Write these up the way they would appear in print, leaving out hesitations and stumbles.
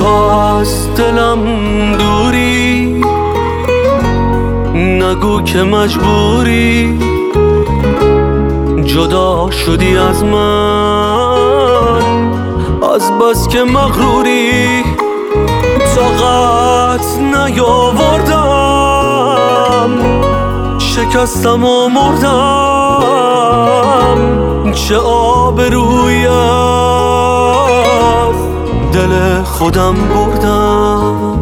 از دلم دوری، نگو که مجبوری، جدا شدی از من از بس که مغروری. طاقت نیاوردم، شکستم و مردم، چه آبرویی از دل خودم بردم.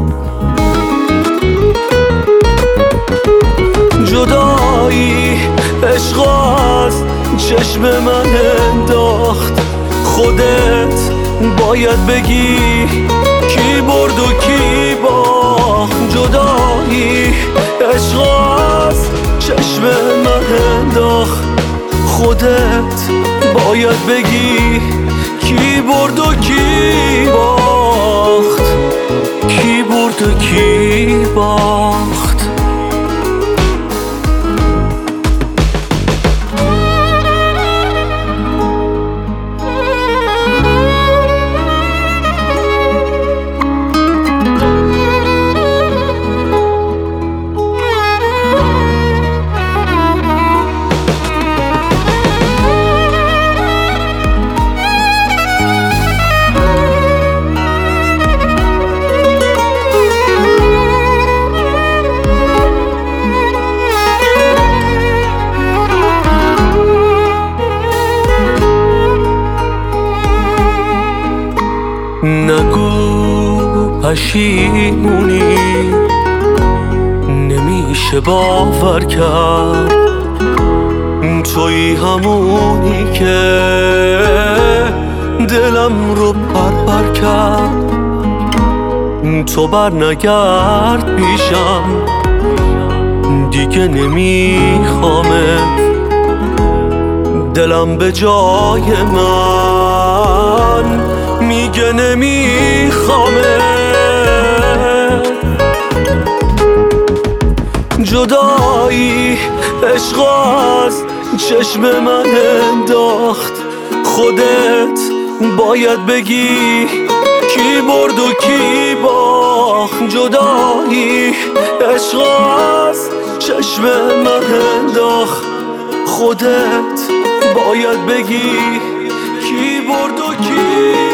جدایی عشق از چشم من انداخت، خودت باید بگی کی برد و کی باخت. جدایی عشق از چشم من انداخت، خودت باید بگی کی برد و کی باخت، کی برد و کی باخت. نگو پشیمونی، نمیشه باور کرد تویی همونی که دلم رو پر کرد. تو بر نگرد پیشم، دیگه نمیخوامت، دلم به جای من میگه نمیخوامه. جدایی عشق از چشم من انداخت، خودت باید بگی کی برد و کی باخت. جدایی عشق از چشم من انداخت، خودت باید بگی کی برد و کی